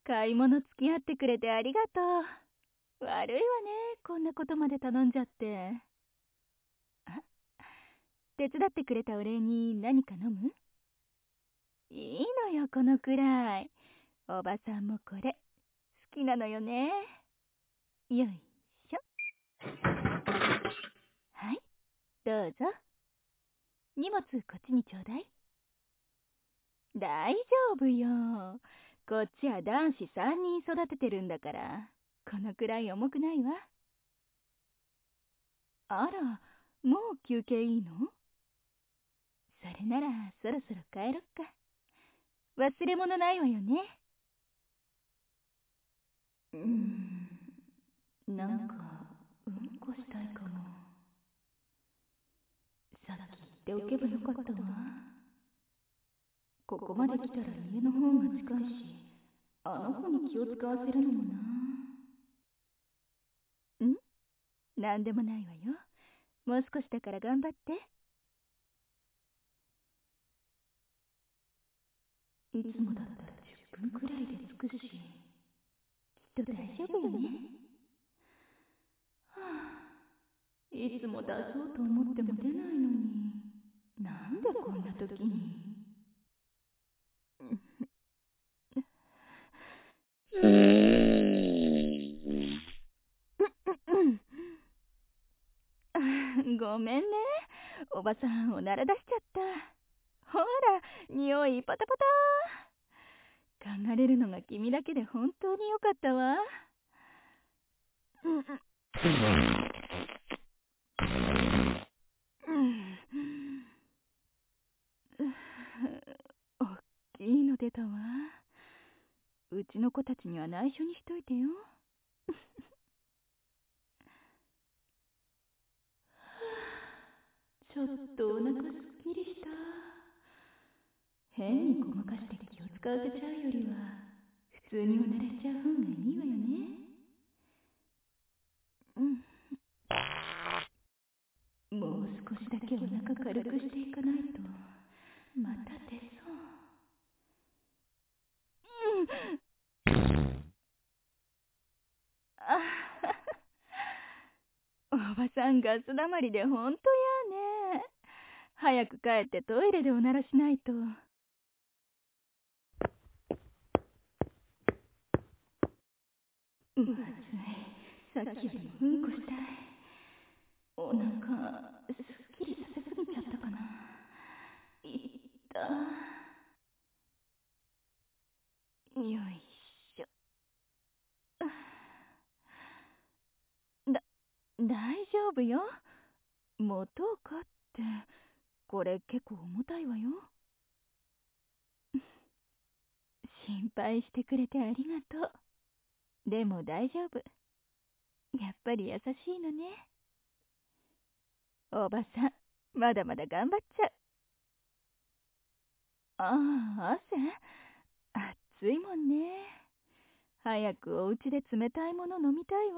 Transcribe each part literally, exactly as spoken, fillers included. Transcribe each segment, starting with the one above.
買い物付き合ってくれてありがとう。悪いわね、こんなことまで頼んじゃって。あ、手伝ってくれたお礼に何か飲む？いいのよ、このくらい。おばさんもこれ、好きなのよね。よいしょ。はい、どうぞ。荷物こっちにちょうだい。大丈夫よ。こっちは男子さんにん育ててるんだから、このくらい重くないわ。あら、もう休憩いいの？それならそろそろ帰ろっか。忘れ物ないわよね。うーん、なんかうんこしたいかも。さっき言っておけばよかったわ。ここまで来たら家の方が近いし、あの子に気を使わせるのもな。ん？なんでもないわよ。もう少しだから頑張って。いつもだったらじゅっぷんくらいで着くし、きっと大丈夫よね。はあ、いつも出そうと思っても出ないのに、なんでこんな時に。うーんごめんね、おばさんおなら出しちゃった。ほら、匂いパタパタ。考えれるのが君だけで本当によかったわ。うんおっきいの出たわ。うちの子たちには内緒にしといてよ。ちょっとお腹すっきりした。変にごまかして気を使わせちゃうよりは、普通におならしちゃう方がいいわよね。うん。もう少しだけお腹軽くしていかないと、また出そう。うん。あおばさんガスだまりでほんとやね。早く帰ってトイレでおならしないと。まずい。さっきよりもうんこしたい。お腹、すっきりさせすぎちゃったかな。いったよいしょ。だ、大丈夫よ。持とうかって、これ結構重たいわよ。心配してくれてありがとう。でも大丈夫。やっぱり優しいのね。おばさん、まだまだ頑張っちゃう。ああ、汗暑いもんね。早くお家で冷たいもの飲みたい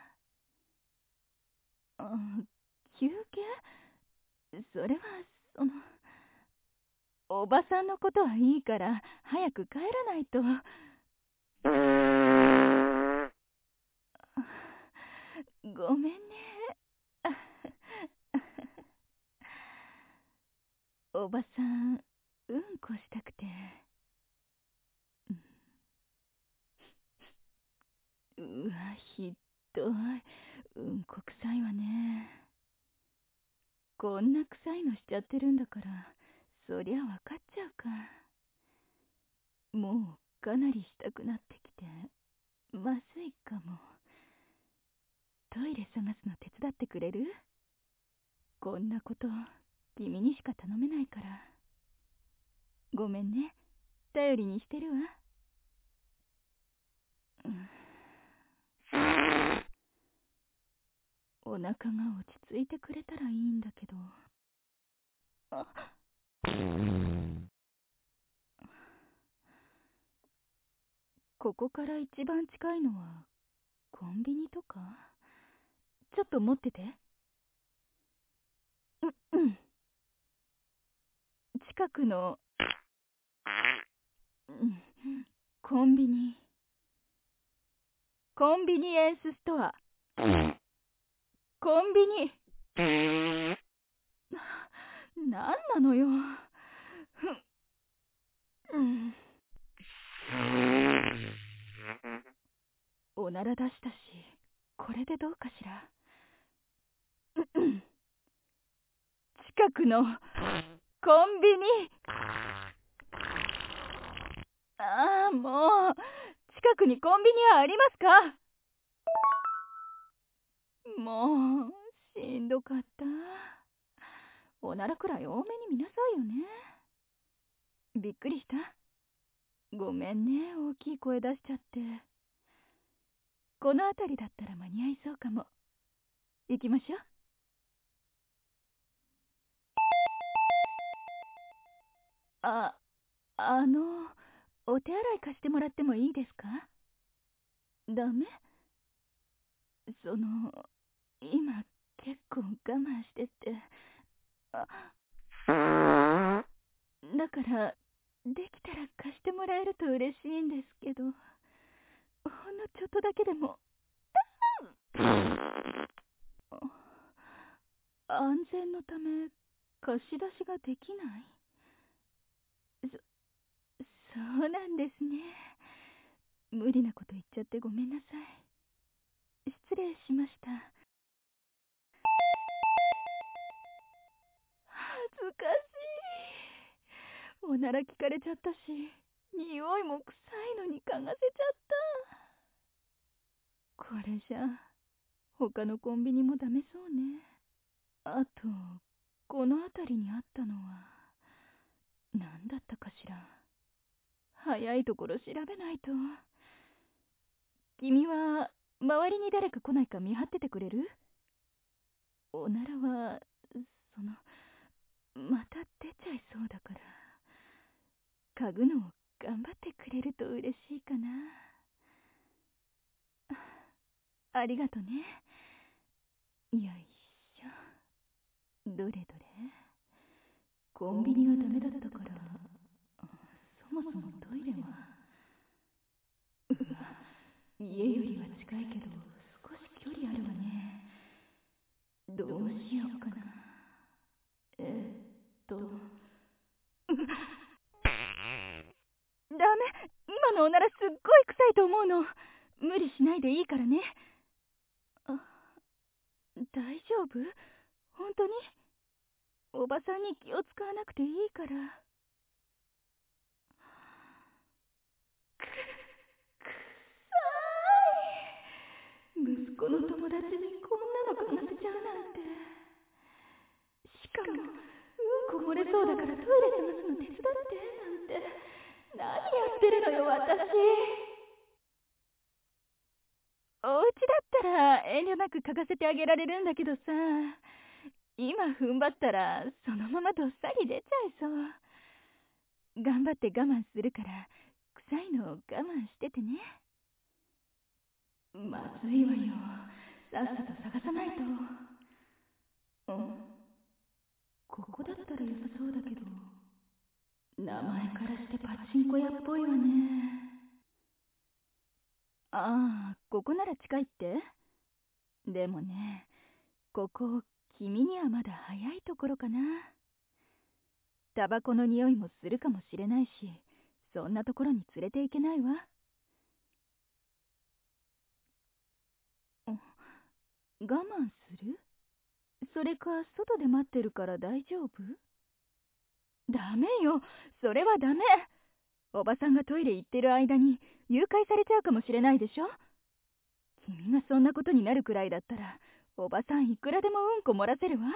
わ。うん、休憩？それは、その、おばさんのことはいいから、早く帰らないと。ごめんね。おばさん、うんこしたくて。うわ、ひどい。うんこ臭いわね。こんな臭いのしちゃってるんだから、そりゃわかっちゃうか。もうかなりしたくなってきて、まずいかも。トイレ探すの手伝ってくれる？こんなこと君にしか頼めないから。ごめんね、頼りにしてるわ。うん、お腹が落ち着いてくれたらいいんだけど。あ、ここから一番近いのはコンビニとか？ちょっと持ってて。うん、うん。近くの、うん、コンビニ。 コンビニエンスストア。コンビニ。な、なんなのよ。うん。おなら出したし、これでどうかしら。近くのコンビニ。ああ、もう、近くにコンビニはありますか？もう、しんどかった。おならくらい多めに見なさいよね。びっくりした？ごめんね、大きい声出しちゃって。この辺りだったら間に合いそうかも。行きましょう。あ、あの、お手洗い貸してもらってもいいですか？ダメ？その、今結構我慢してて。あ、だから、できたら貸してもらえると嬉しいんですけど、ほんのちょっとだけでも。安全のため貸し出しができない？そ、そうなんですね。無理なこと言っちゃってごめんなさい。失礼しました。恥ずかしい。おなら聞かれちゃったし、匂いも臭いのに嗅がせちゃった。これじゃ他のコンビニもダメそうね。あと、この辺りにあったのは何だったかしら。早いところ調べないと。君は周りに誰か来ないか見張っててくれる？おならは、その、また出ちゃいそうだから、嗅ぐのを頑張ってくれると嬉しいかな。ありがとね。よいしょ。どれどれ。コンビニはダメだったから、そもそもトイレは。うわ、家よりは近いけど少し距離あるわね。どうしようかな。えー、っとダメ。今のおならすっごい臭いと思うの。無理しないでいいからね。あ、大丈夫？本当に？おばさんに気を使わなくていいから。く、くさい。息子の友達にこんなの嗅がせちゃうなんて。しかも、うんこ漏れそうだからトイレ探すの手伝ってなんて。何やってるのよ、私。お家だったら遠慮なく嗅がせてあげられるんだけどさ、今踏ん張ったらそのままどっさり出ちゃいそう。頑張って我慢するから、臭いのを我慢しててね。まずいわよ。さっさと探さないと。うん？ここだったら良さそうだけど、名前からしてパチンコ屋っぽいわね。ああ、ここなら近いって？でもね、ここ、君にはまだ早いところかな。タバコの匂いもするかもしれないし、そんなところに連れて行けないわ。我慢する？それか外で待ってるから大丈夫？ダメよ、それはダメ。おばさんがトイレ行ってる間に誘拐されちゃうかもしれないでしょ。君がそんなことになるくらいだったら、おばさんいくらでもうんこ漏らせるわ。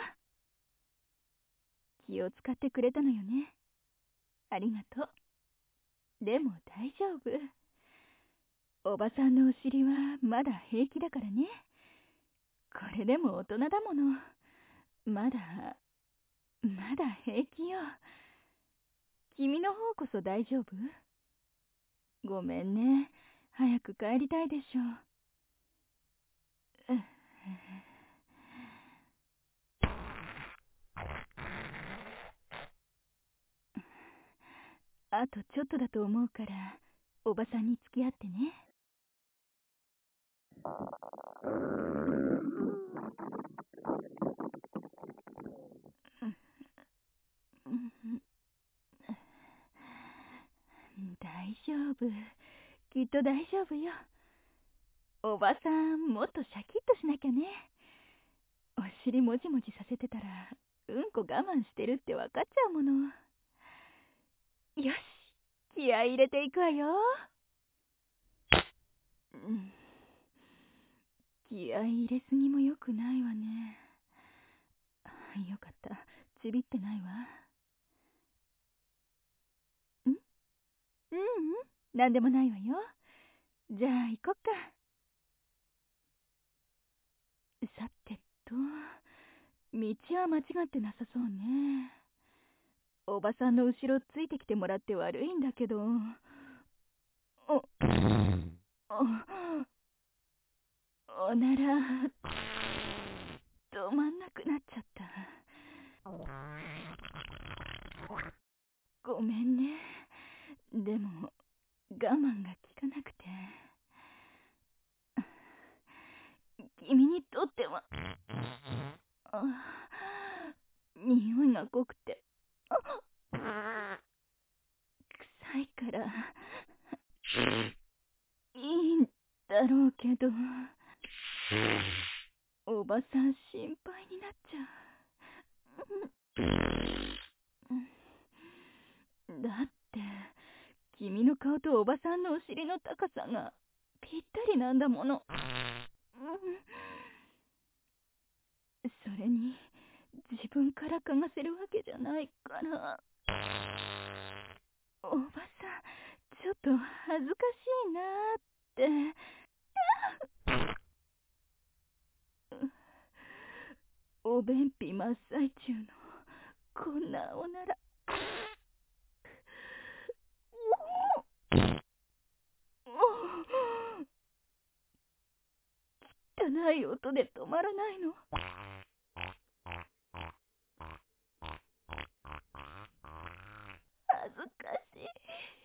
気を使ってくれたのよね。ありがとう。でも大丈夫。おばさんのお尻はまだ平気だからね。これでも大人だもの。まだ、まだ平気よ。君の方こそ大丈夫？ごめんね。早く帰りたいでしょ。あとちょっとだと思うから、おばさんに付き合ってね。 大丈夫。きっと大丈夫よ。おばさん、もっとシャキッとしなきゃね。お尻もじもじさせてたら、うんこ我慢してるってわかっちゃうもの。よし、気合い入れていくわよ。うん、気合い入れすぎもよくないわね。よかった、ちびってないわ。ん？うんうん、なんでもないわよ。じゃあ行こっか。さてと、道は間違ってなさそうね。おばさんの後ろついてきてもらって悪いんだけど。お、お、おなら、止まんなくなっちゃった。ごめんね。でも、我慢が効かなくて。君にとっては、あ、匂いが濃くて、臭いから、いいんだろうけど、おばさん心配になっちゃう。だって、君の顔とおばさんのお尻の高さがぴったりなんだもの。それに、自分から嗅がせるわけじゃないから。おばさん、ちょっと恥ずかしいなーって。お便秘真っ最中のこんなおなら。汚い音で止まらないの。恥ずかしい。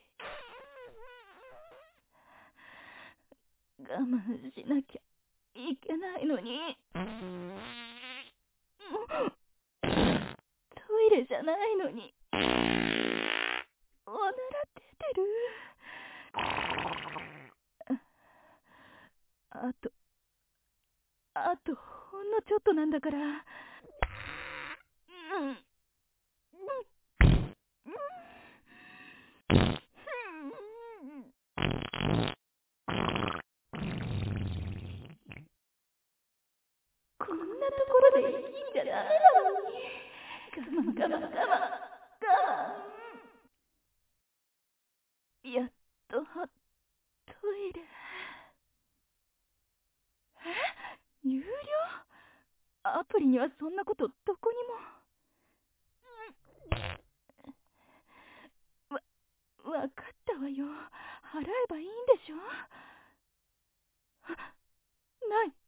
我慢しなきゃいけないのに。トイレじゃないのに。おなら出てる。あと、あとほんのちょっとなんだから。うん。こんなところで息んじゃダメなのに。我慢我慢我慢我慢。やっとトイレ。え？有料？アプリにはそんなことどこにも。わ、わかったわよ。払えばいいんでしょ？ない、ない。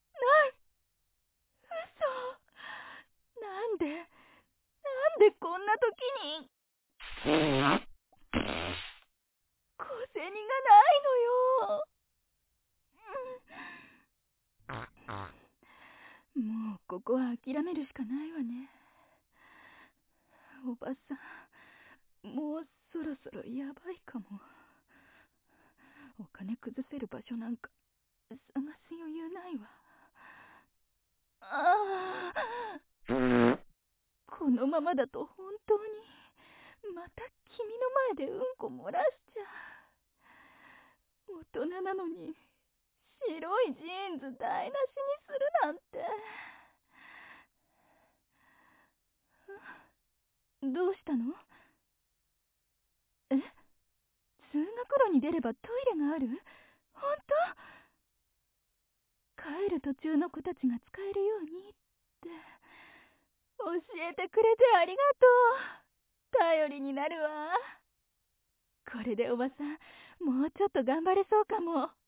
嘘。なんで、なんでこんな時に。小銭がないのよ。もうここは諦めるしかないわね。おばさん、もうそろそろやばいかも。お金崩せる場所なんか探す余裕ないわ。ああ、このままだと本当にまた君の前でうんこ漏らしちゃう。大人なのに白いジーンズ台無しにするなんて。どうしたの？え？通学路に出ればトイレがある？本当？帰る途中の子たちが使えるようにって教えてくれてありがとう。頼りになるわ。これでおばさん、もうちょっと頑張れそうかも。よか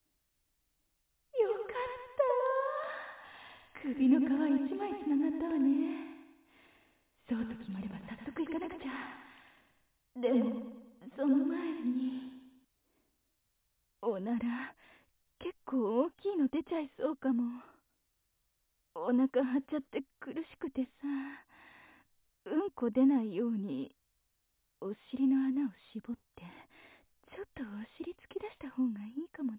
った。首の皮一枚つながったわね。そうと決まれば早速行かなくちゃ。でも、その前に。おなら、結結構大きいの出ちゃいそうかも。お腹張っちゃって苦しくてさ、うんこ出ないようにお尻の穴を絞って、ちょっとお尻突き出した方がいいかもね。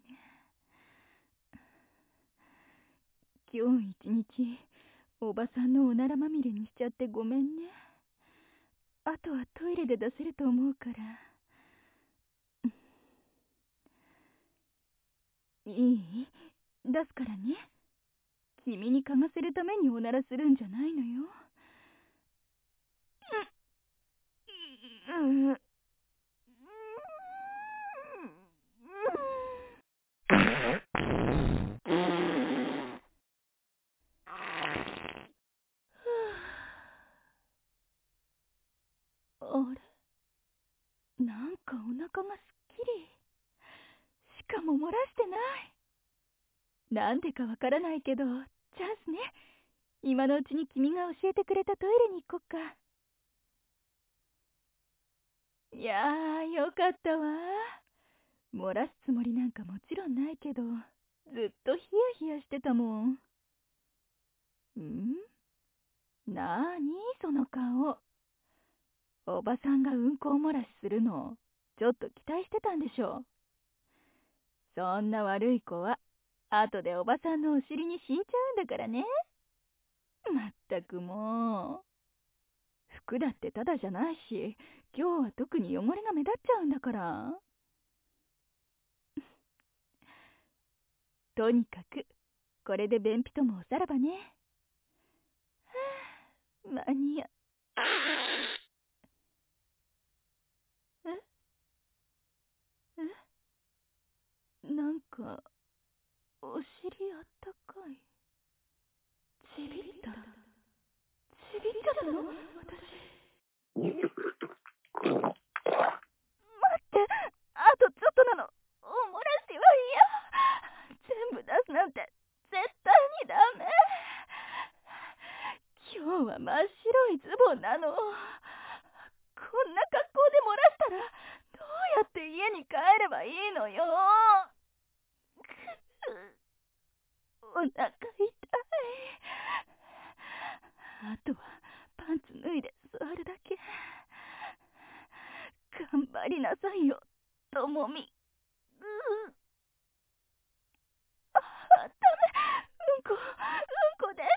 今日一日おばさんのおならまみれにしちゃってごめんね。あとはトイレで出せると思うから。いい？出すからね。君に嗅がせるためにおならするんじゃないのよ。うん、うん、あれ、なんかお腹がすっきり。しかも漏らしてない。なんでかわからないけど、チャンスね。今のうちに君が教えてくれたトイレに行こっか。いやー、よかったわ。漏らすつもりなんかもちろんないけど、ずっとヒヤヒヤしてたもん。ん？なーにその顔。おばさんがうんこ漏らしするの、ちょっと期待してたんでしょ。そんな悪い子は、後でおばさんのお尻に敷いちゃうんだからね。まったくもう。服だってただじゃないし、今日は特に汚れが目立っちゃうんだから。とにかく、これで便秘ともおさらばね。はぁ、間に合。ええなんか、お尻あったかい。ちびった。ちびっちゃったの私。待って、あとちょっとなの。お漏らしは嫌。全部出すなんて絶対にダメ。今日は真っ白いズボンなの。こんな格好で漏らしたらどうやって家に帰ればいいのよ。お腹痛い。あとはパンツ脱いで座るだけ。頑張りなさいよ、ともみ。ううあ、ダメ。うんこ、うんこ出ち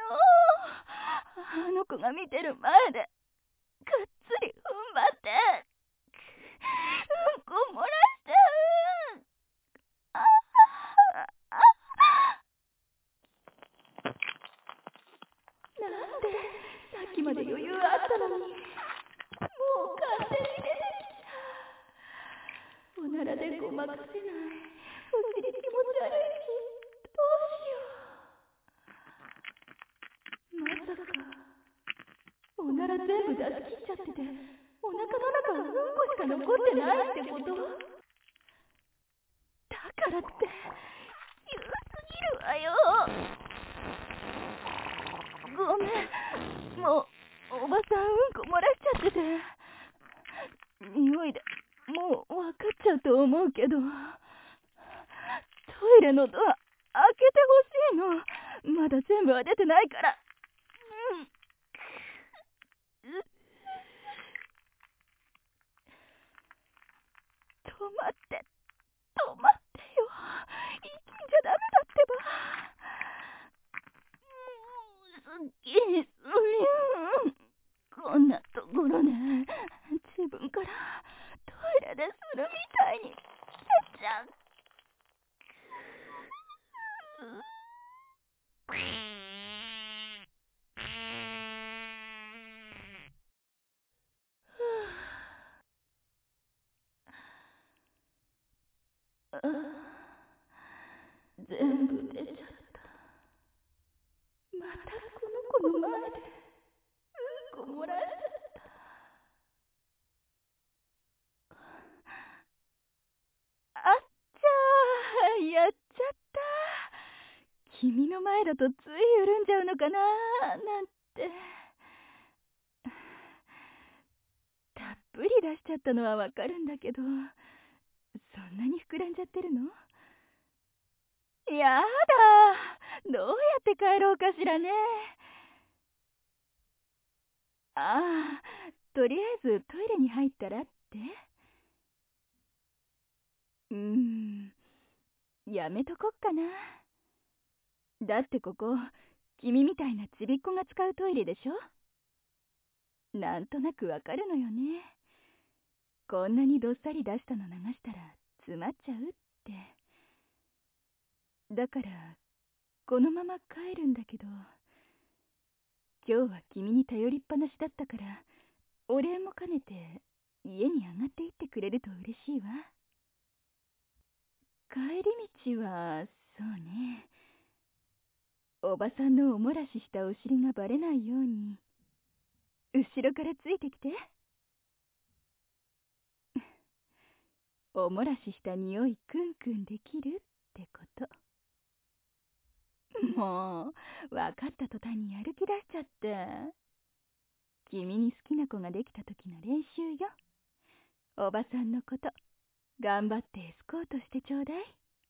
ゃうの。あの子が見てる前で、がっつり踏ん張って。うんこ漏らしちゃう。ああ、なんで、さっきまで余裕あったのに、もう勝手に出てきちゃう。おならでごまかせない。お尻気持ち悪いし、どうしよう。まさか、おなら全部出し切っちゃってて、お腹の中はうんこしか残ってないってこと？だからって、言うすぎるわよ。ごめん、もう、おばさんうんこ漏らしちゃってて。匂いでもう分かっちゃうと思うけど、トイレのドア開けてほしいの。まだ全部は出てないから。うん。止まって、止まってよ。息んじゃダメだってば。すっきりするよ。こんなところで自分からトイレでするみたいに出ちゃう。ああ、全部出ちゃった。またこの子の前でうんこ漏らしちゃった。あっちゃー、やっちゃった。君の前だとつい緩んじゃうのかななんて。たっぷり出しちゃったのはわかるんだけど、そんなに膨らんじゃってるの？ やだ。どうやって帰ろうかしらね。ああ、とりあえずトイレに入ったらって。うーん、やめとこっかな。だってここ、君みたいなちびっこが使うトイレでしょ。なんとなくわかるのよね。こんなにどっさり出したの流したら詰まっちゃうって。だからこのまま帰るんだけど、今日は君に頼りっぱなしだったから、お礼も兼ねて家に上がっていってくれると嬉しいわ。帰り道はそうね、おばさんのおもらししたお尻がバレないように後ろからついてきて。おもらしした匂いクンクンできるってこと。もう分かった途端にやる気出しちゃって。君に好きな子ができた時の練習よ。おばさんのこと頑張ってエスコートしてちょうだい。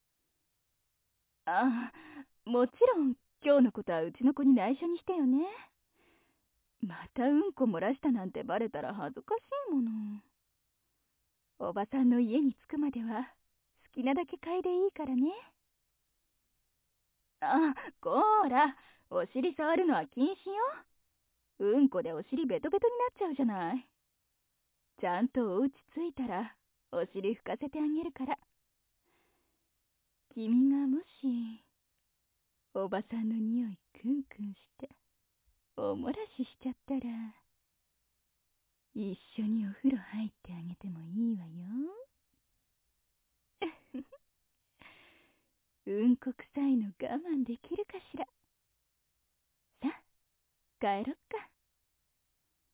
ああ、もちろん今日のことはうちの子に内緒にしてよね。またうんこ漏らしたなんてバレたら恥ずかしいもの。おばさんの家に着くまでは好きなだけ嗅いでいいからね。あ、こーら、お尻触るのは禁止よ。うんこでお尻ベトベトになっちゃうじゃない。ちゃんとお家着いたらお尻拭かせてあげるから。君がもしおばさんの匂いクンクンしておもらししちゃったら、一緒にお風呂入ってあげてもいいわよ。うんこ臭いの我慢できるかしら。さあ帰ろっか。